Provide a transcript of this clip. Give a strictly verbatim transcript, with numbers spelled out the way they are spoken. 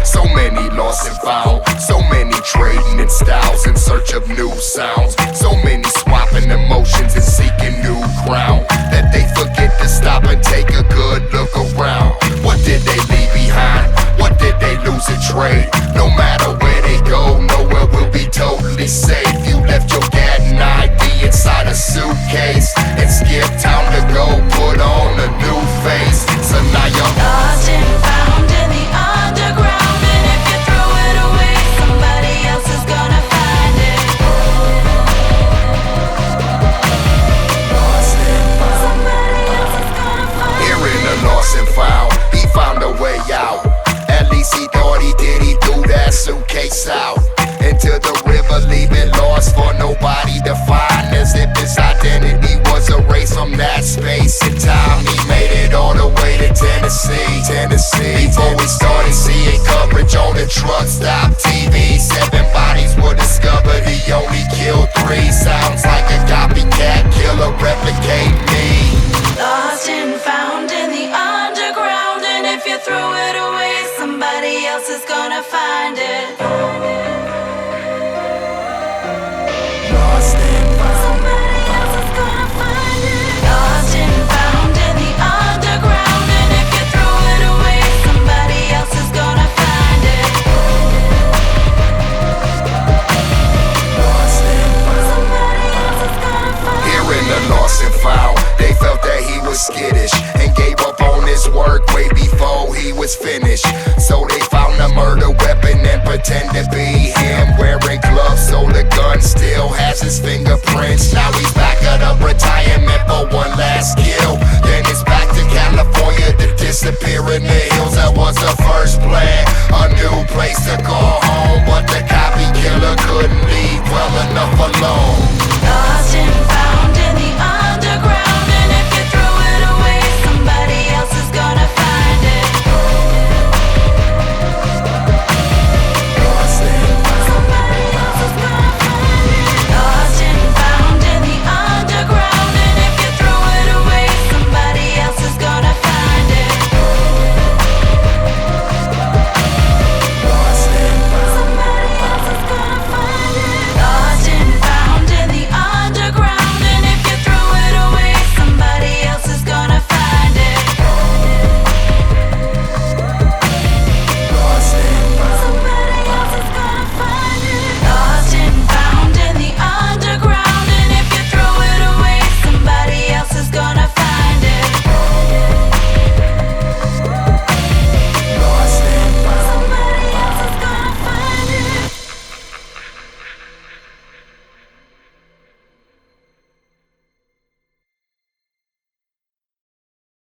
So many lost and found, so many trading in styles in search of new sounds. So many swapping emotions and seeking new ground, that they forget to stop and take a good look around. What did they leave behind? What did they lose in trade? No matter where they go, nowhere will be totally safe. You left your Gadden I D inside a suitcase and skipped town to go put on a new face. So now you're lost and found in the underground, and if you throw it away, somebody else is gonna find it. Lost and found. Somebody else is gonna find it. Here in the lost and found, he found a way out. At least he thought he did. He threw that suitcase out into the river, leaving lost for nobody to find. As if his identity was erased from that space and time. He made it all the way to Tennessee, Tennessee. Before we started seeing coverage on the truck stop T V, seven bodies were discovered, he only killed three. Sounds like a copycat killer replicating me. Lost and found in the underground, and if you throw it away, somebody else is gonna find it. Lost and found. Somebody else is gonna find it. Lost and found in the underground, and if you throw it away, somebody else is gonna find it. Lost and found. Somebody else is gonna find it. Here in the lost and found, they felt that he was skittish and gave up on his work way before he was finished. So they found a murder weapon and pretend to be him, wearing gloves so the gun still has his finger